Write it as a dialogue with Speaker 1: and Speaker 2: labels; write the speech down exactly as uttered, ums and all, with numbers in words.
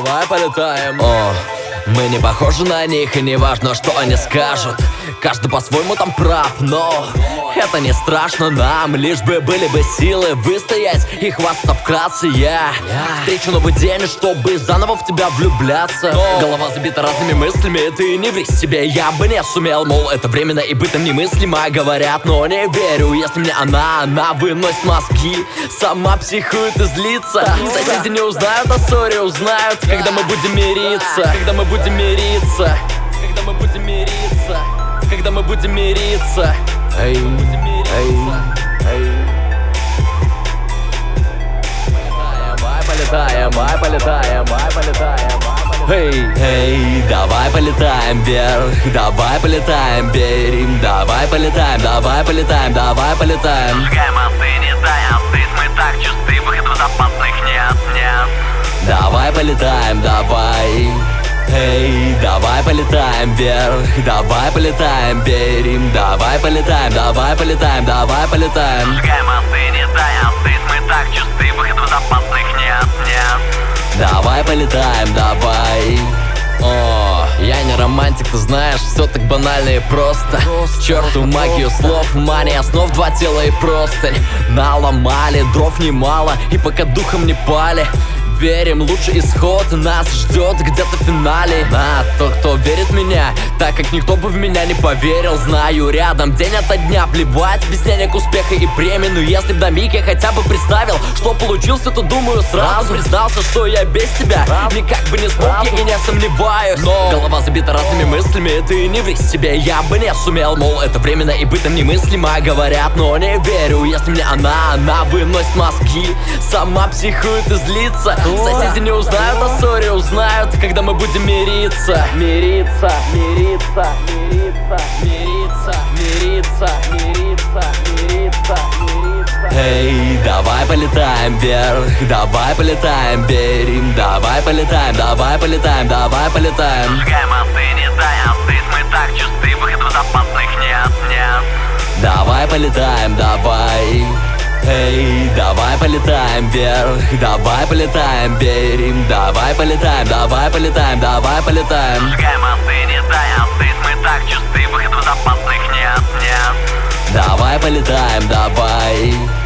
Speaker 1: давай полетаем. О, мы не похожи на них, и не важно, что они скажут. Каждый по-своему там прав, но это не страшно нам. Лишь бы были бы силы выстоять и хвастаться вкратце. Я встречу новый день, чтобы заново в тебя влюбляться. Голова забита разными мыслями, ты не ври себе. Я бы не сумел, мол, это временно и бытом немыслимо. Говорят, но не верю, если мне она, она выносит мозги. Сама психует и злится. Соседи не узнают о ссоре, узнают, когда мы будем мириться. Когда мы будем мириться. Когда мы будем мириться. Когда мы будем мириться. Эй, эй, эй. Давай полетаем, давай полетаем, давай полетаем. Эй, эй, давай полетаем вверх, давай полетаем, берем, давай полетаем, давай полетаем, давай полетаем.
Speaker 2: Сжигаем мосты, не дай остыть, мы так чисты, выходов запасных нет, нет.
Speaker 1: Давай полетаем, давай. Эй, давай полетаем вверх, давай полетаем, берем, давай полетаем, давай полетаем, давай полетаем.
Speaker 2: Сжигаем мосты, не дай остыть, мы так чисты, выходов запасных нет, нет.
Speaker 1: Давай полетаем, давай. О, я не романтик, ты знаешь, все так банально и просто. К черту магию слов, мания основ, два тела и простынь. Наломали, дров немало, и пока духом не пали. Верим, лучший исход нас ждет где-то в финале. А тот, кто верит в меня, так как никто бы в меня не поверил. Знаю, рядом день ото дня, плевать, без денег, успеха и премий. Но если б на миг я хотя бы представил, что получился, то думаю сразу признался, что я без тебя никак бы не смог, я и не сомневаюсь. Но голова забита разными мыслями, ты не ври себе. Я бы не сумел, мол, это временно и бытом немыслимо. Говорят, но не верю, если мне она, она выносит мозги. Сама психует и злится. Соседи не узнают о ссоре, узнают, когда мы будем мириться. Мириться, мириться, мириться, мириться, мириться, мириться, мириться, мириться. Эй, давай полетаем вверх, давай полетаем, берем, давай полетаем, давай полетаем, давай полетаем.
Speaker 2: Сжигаем мосты, не дай остыть, мы так чисты, выходов запасных нет, нет.
Speaker 1: Давай полетаем, давай. Эй, давай полетаем вверх, давай полетаем, берем, давай полетаем, давай полетаем, давай полетаем.
Speaker 2: Сжигаем мосты, не дай остыть, мы так чисты, выходов запасных нет, нет.
Speaker 1: Давай полетаем, давай.